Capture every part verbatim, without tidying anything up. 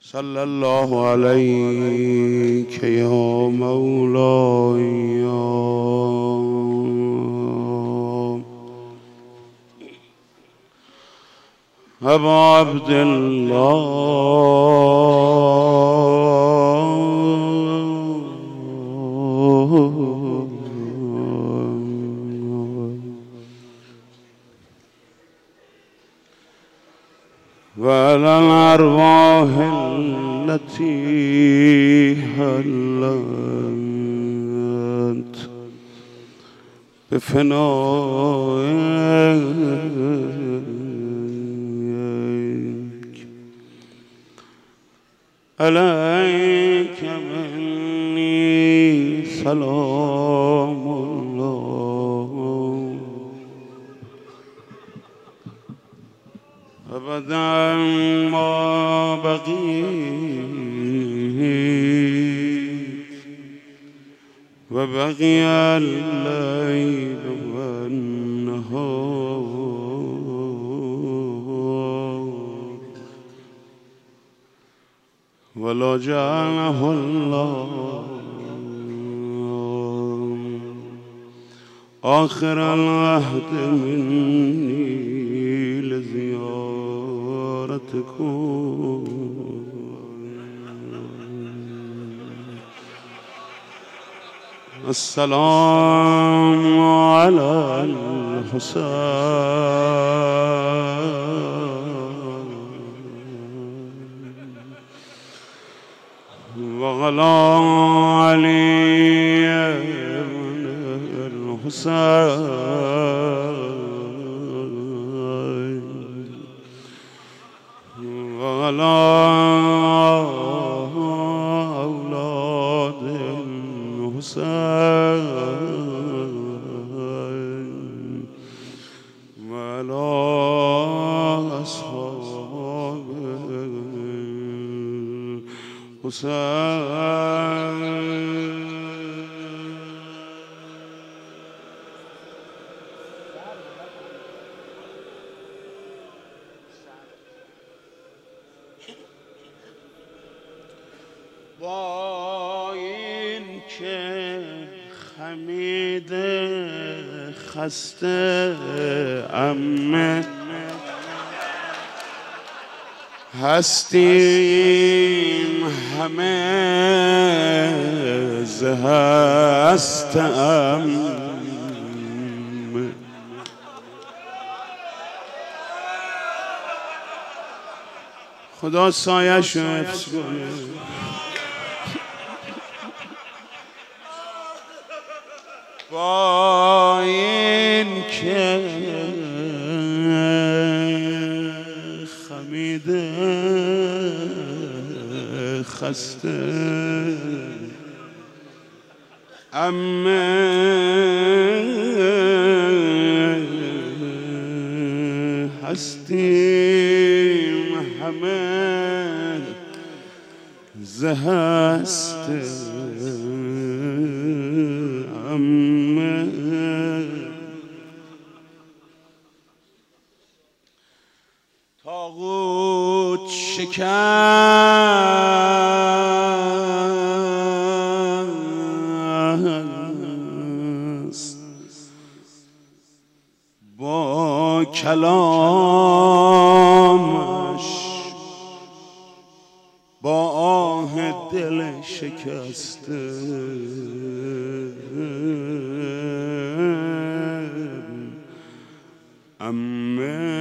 صلى الله عليك يا مولاي أبا عبد الله وعلى الأرواح التي هلت بفنائك عليك مني سلام الله أبدا ما بقيت وبقي الليل والنهار ولا جعله الله آخر العهد مني لزيارتكم السلام على الحسين وعلى علي بن الحسين وعلى أولاد الحسين وعلى أصحاب الحسين با این که خمیده خسته امه هستیم همه ز هستم خدا سایه‌شو حفظ کنه با این که خمیده خسته امه هستیم همه ز هست امه طاغوت شکست با کلامش با آه دل شکسته امه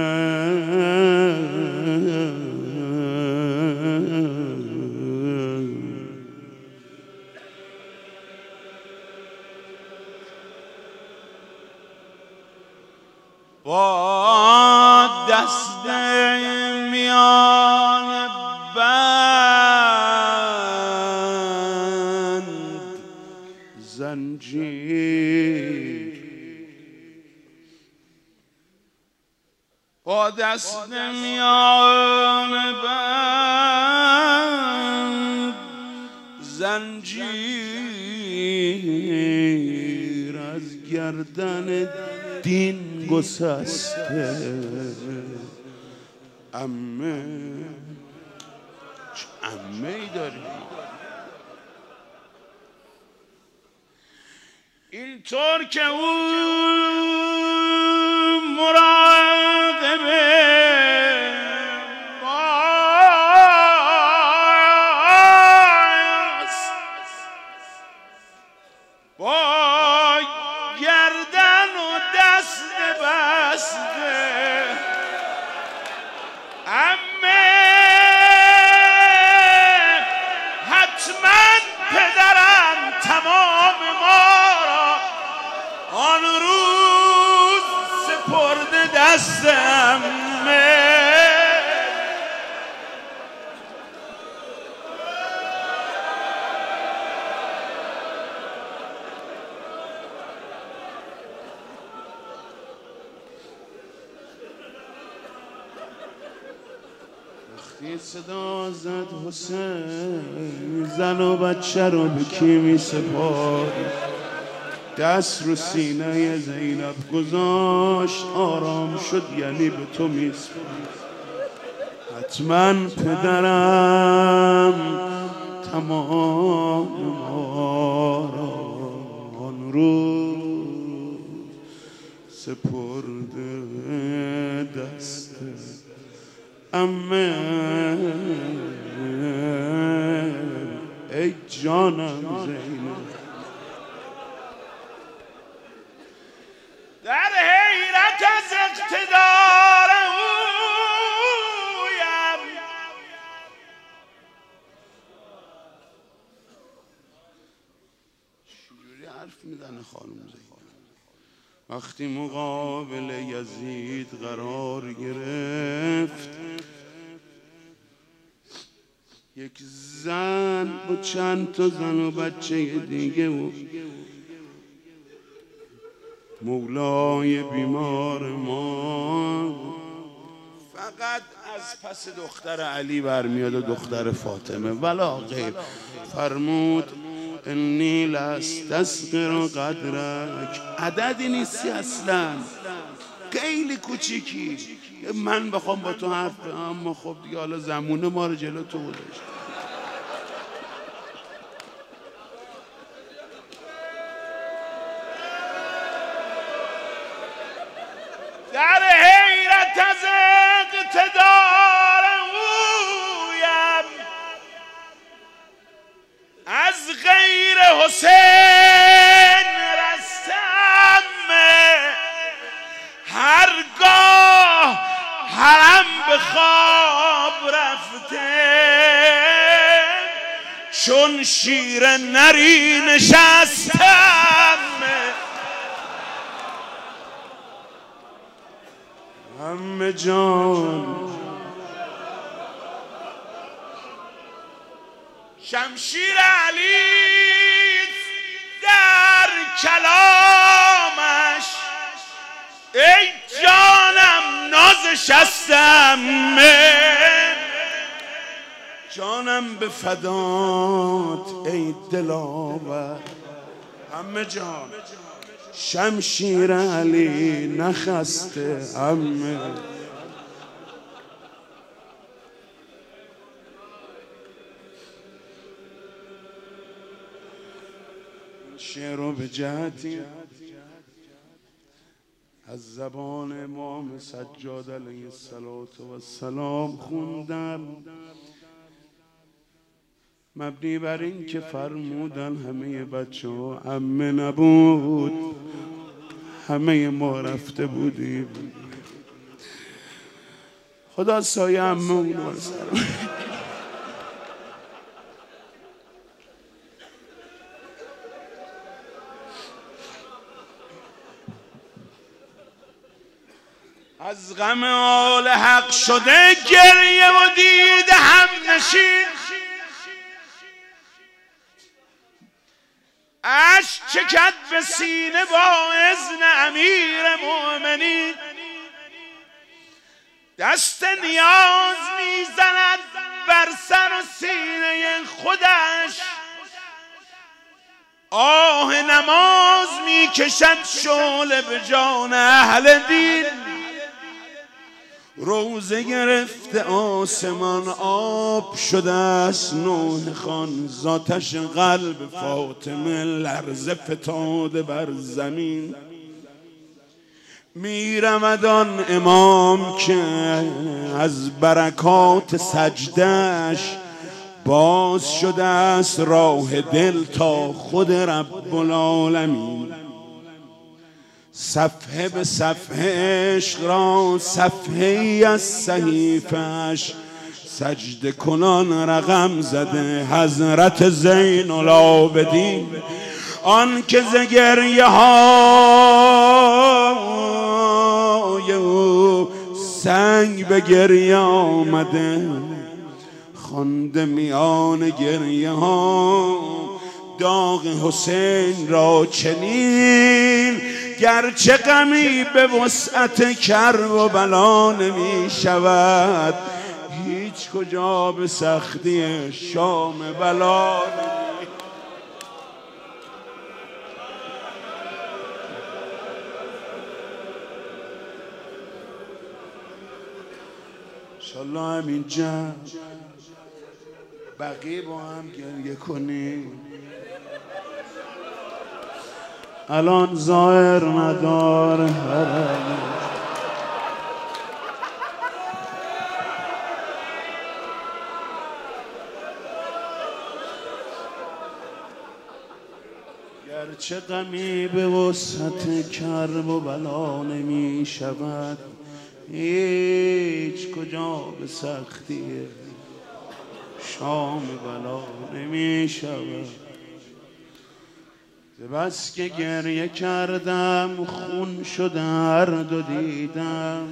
با دست میان بند زنجیر با دست میان بند زنجیر از گردن دین گسسته امه عمه ای داری؟ اینطور که او مراقبه ماست، با گردن و دست بسته عمه حتما پدرم تمام ما را آن روز سپرده دست عمه. وقتی صدا زد حسین زن و بچه رو به کی می سپاری، دست رو سینه زینب گذاشت آرام شد یعنی به تو می سپاری. حتما پدرم تمام ما را آن روز سپرده دست عمه. ای جانم زینب در حیرت از اقتدار اویم چجوری حرف میزنه خانم زینب؟ وقتی مقابل یزید قرار گرفت یک زن با چند تا زن و بچه دیگه و مولای بیمار ما فقط از پس دختر علی برمیاد و دختر فاطمه ولا غیر. فرمود انی لاستسقر قدرک، عددی نیستی اصلا، خیلی کوچیکی. من بخوام با تو حرف بزنم اما خب دیگه حالا زمونه ما رو جلو تو گذاشت. در حیرت از اقتدار اویم از غیر حسین رستم، هرگاه حرم به خواب رفته چون شیر نری نشستم. عمه جان شمشیر علی در کلامش، ای جانم ناز شستم، جانم به فدات ای دلاور. عمه جان شمشیر علی نخسته عمه. شعر رو به جهتی از زبان امام سجاد علیه السلام خوندم، مبنی بر این که فرمودن همه بچه ها عمه نبود، همه ما رفته بودیم. خدا سایه عمه اونو رو سر از غم آل حق شده گریه و دیده هم نشین، اشک چکد به سینه با اذن امیر مؤمنین، دست نیاز میزند بر سر و سینه خودش، آه نماز میکشد شعله به جان اهل دین. روزه گرفته آسمان آب شده است، نوح خان ذاتش قلب فاطمه لرزه فتاده بر زمین. میرمد آن امام که از برکات سجدش باز شده است راه دل تا خود رب العالمین. صفحه به صفحه عشق را صفحه ای از صحیفش سجده کنان رقم زده حضرت زین العابدین. آن که ز گریه های او سنگ به گریه آمده، خوانده میان گریه ها داغ حسین را چنین. گرچه غمی به وسعت کرب و بلا نمی شود، هیچ کجا به سختی شام بلا نمی. انشالله همین جمع بقیه با هم گریه کنیم. الان ظاهر نداره حرم، گرچه غمی به وسعت کرب و بلا نمی شود، هیچ کجا به سختی شام بلا نمی شود. بس که گریه کردم خون شده هر دو دیدم،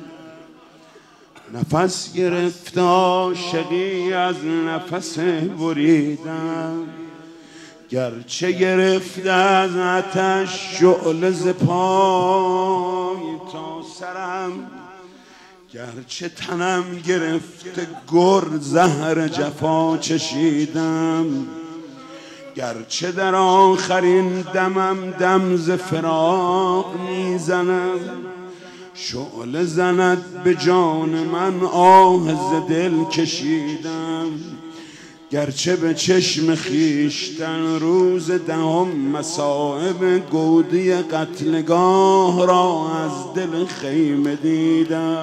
نفس گرفت عاشقی از نفس بریدم. گرچه گرفت از آتش شعله ز پای تا سرم، گرچه تنم گرفت گر زهر جفا چشیدم. گرچه در آخرین دمم دم ز فراق میزنم، شعله زند به جان من آه ز دل کشیدم. گرچه به چشم خیشتن روز دهم مصائب گودی قتلگاه را از دل خیمه دیدم.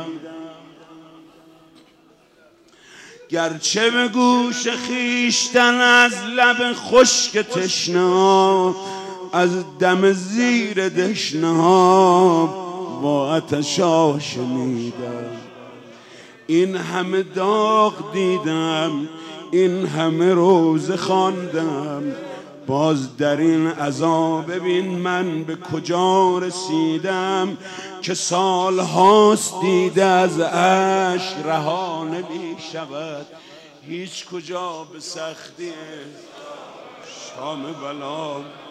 گرچه به گوش خیشتن از لب خشک تشنه ها، از دم زیر دشنه ها با آتشا شنیدم. این همه داغ دیدم، این همه روزه خواندم، باز در این عذاب ببین من به کجا رسیدم. که سال هاست دیده از عشق رها نمی شود، هیچ کجا به سختی شام بلا.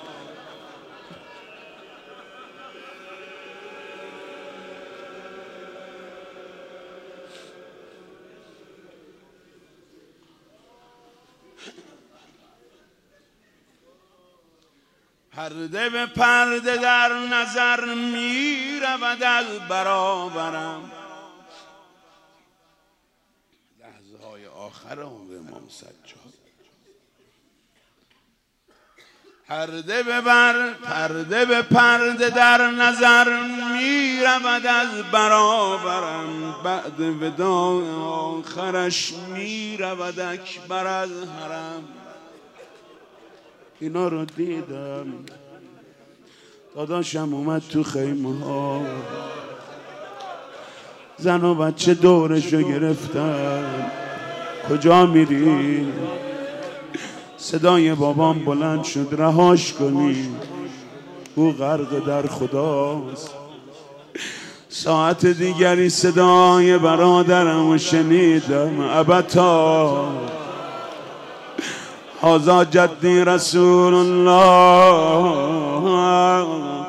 پرده به پرده در نظر می رود از برابرم، لحظه های آخر عمر امام سجاد. پرده به بر پرده به پرده در نظر می رود از برابرم، بعد وداع آخرش می رود اکبر از حرم. اینا رو دیدم، داداشم اومد تو خیمه ها، زن و بچه دورش رو گرفتن. کجا میری؟ صدای بابام بلند شد رهاش کنی، او غرق در خداست. ساعت دیگری صدای برادرم رو شنیدم، ابتا هذا جدی رسول الله.